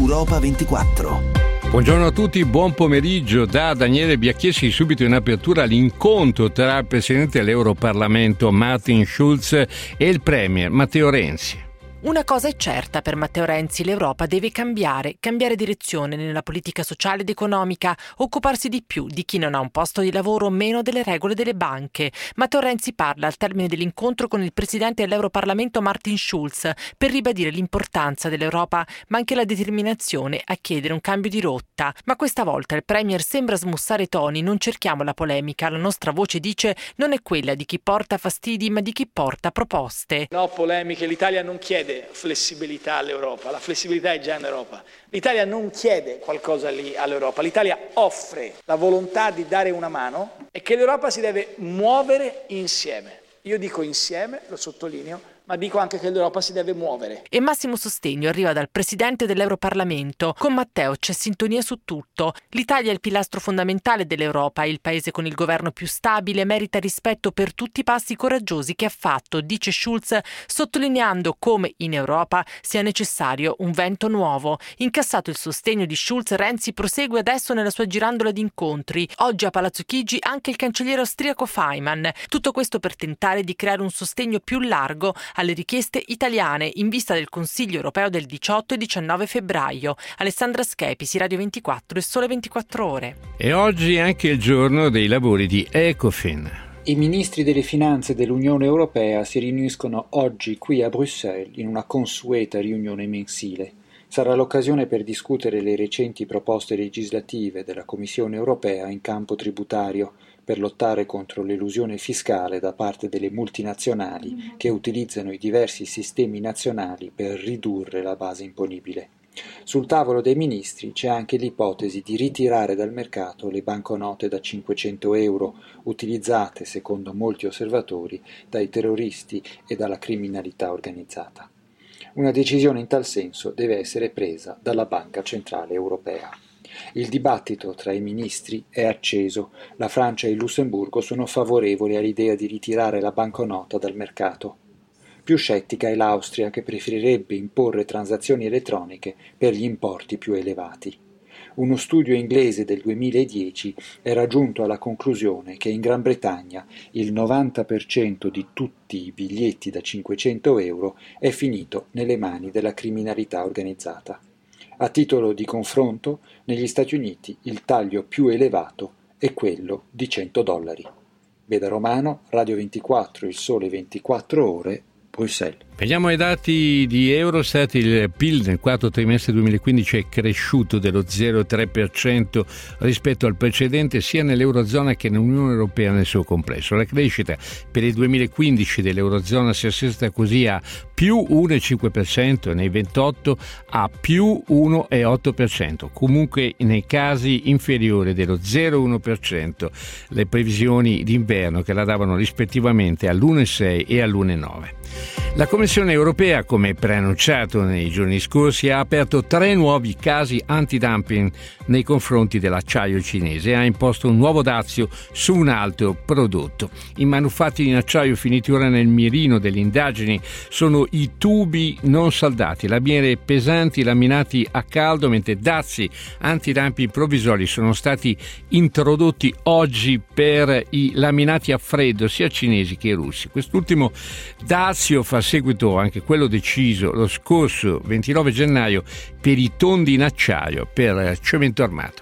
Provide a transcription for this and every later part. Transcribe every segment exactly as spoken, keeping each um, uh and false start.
Europa ventiquattro. Buongiorno a tutti, buon pomeriggio da Daniele Biacchieschi. Subito in apertura l'incontro tra il Presidente dell'Europarlamento Martin Schulz e il Premier Matteo Renzi. Una cosa è certa per Matteo Renzi: l'Europa deve cambiare, cambiare direzione nella politica sociale ed economica, occuparsi di più di chi non ha un posto di lavoro, meno delle regole delle banche. Matteo Renzi parla al termine dell'incontro con il Presidente dell'Europarlamento Martin Schulz per ribadire l'importanza dell'Europa, ma anche la determinazione a chiedere un cambio di rotta. Ma questa volta il Premier sembra smussare toni: non cerchiamo la polemica, la nostra voce, dice, non è quella di chi porta fastidi, ma di chi porta proposte. No polemiche, l'Italia non chiede flessibilità all'Europa, la flessibilità è già in Europa. L'Italia non chiede qualcosa lì all'Europa, l'Italia offre la volontà di dare una mano e che l'Europa si deve muovere insieme. Io dico insieme, lo sottolineo, ma dico anche che l'Europa si deve muovere. E massimo sostegno arriva dal Presidente dell'Europarlamento. Con Matteo c'è sintonia su tutto. L'Italia è il pilastro fondamentale dell'Europa, il paese con il governo più stabile, merita rispetto per tutti i passi coraggiosi che ha fatto, dice Schulz, sottolineando come in Europa sia necessario un vento nuovo. Incassato il sostegno di Schulz, Renzi prosegue adesso nella sua girandola di incontri. Oggi a Palazzo Chigi anche il cancelliere austriaco Faymann. Tutto questo per tentare di creare un sostegno più largo alle richieste italiane in vista del Consiglio europeo del diciotto e diciannove febbraio. Alessandra Schepisi, Radio ventiquattro e Sole ventiquattro Ore. E oggi è anche il giorno dei lavori di Ecofin. I ministri delle finanze dell'Unione Europea si riuniscono oggi qui a Bruxelles in una consueta riunione mensile. Sarà l'occasione per discutere le recenti proposte legislative della Commissione Europea in campo tributario per lottare contro l'elusione fiscale da parte delle multinazionali che utilizzano i diversi sistemi nazionali per ridurre la base imponibile. Sul tavolo dei ministri c'è anche l'ipotesi di ritirare dal mercato le banconote da cinquecento euro, utilizzate, secondo molti osservatori, dai terroristi e dalla criminalità organizzata. Una decisione in tal senso deve essere presa dalla Banca Centrale Europea. Il dibattito tra i ministri è acceso. La Francia e il Lussemburgo sono favorevoli all'idea di ritirare la banconota dal mercato. Più scettica è l'Austria, che preferirebbe imporre transazioni elettroniche per gli importi più elevati. Uno studio inglese del duemiladieci era giunto alla conclusione che in Gran Bretagna il novanta per cento di tutti i biglietti da cinquecento euro è finito nelle mani della criminalità organizzata. A titolo di confronto, negli Stati Uniti il taglio più elevato è quello di cento dollari. Beda Romano, Radio ventiquattro, Il Sole ventiquattro Ore, Bruxelles. Vediamo i dati di Eurostat. Il P I L nel quarto trimestre duemilaquindici è cresciuto dello zero virgola tre per cento rispetto al precedente sia nell'Eurozona che nell'Unione Europea nel suo complesso. La crescita per il duemilaquindici dell'Eurozona si assesta così a più uno virgola cinque per cento e nei ventotto a più uno virgola otto per cento, comunque nei casi inferiori dello zero virgola uno per cento le previsioni d'inverno, che la davano rispettivamente all'uno virgola sei e all'uno virgola nove. La Commissione europea, come preannunciato nei giorni scorsi, ha aperto tre nuovi casi antidumping nei confronti dell'acciaio cinese e ha imposto un nuovo dazio su un altro prodotto. I manufatti in acciaio finiti ora nel mirino delle indagini sono i tubi non saldati, lamiere pesanti laminati a caldo, mentre dazi antidumping provvisori sono stati introdotti oggi per i laminati a freddo sia cinesi che russi. Quest'ultimo dazio fa seguito anche quello deciso lo scorso ventinove gennaio per i tondi in acciaio per cemento armato.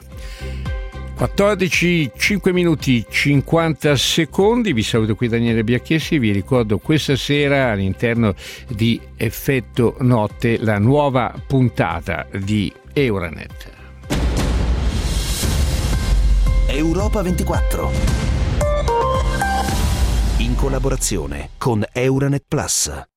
quattordici, cinque minuti, cinquanta secondi. Vi saluto qui Daniele Biacchieschi. Vi ricordo questa sera all'interno di Effetto Notte la nuova puntata di Euronet. Europa ventiquattro, in collaborazione con Euronet Plus.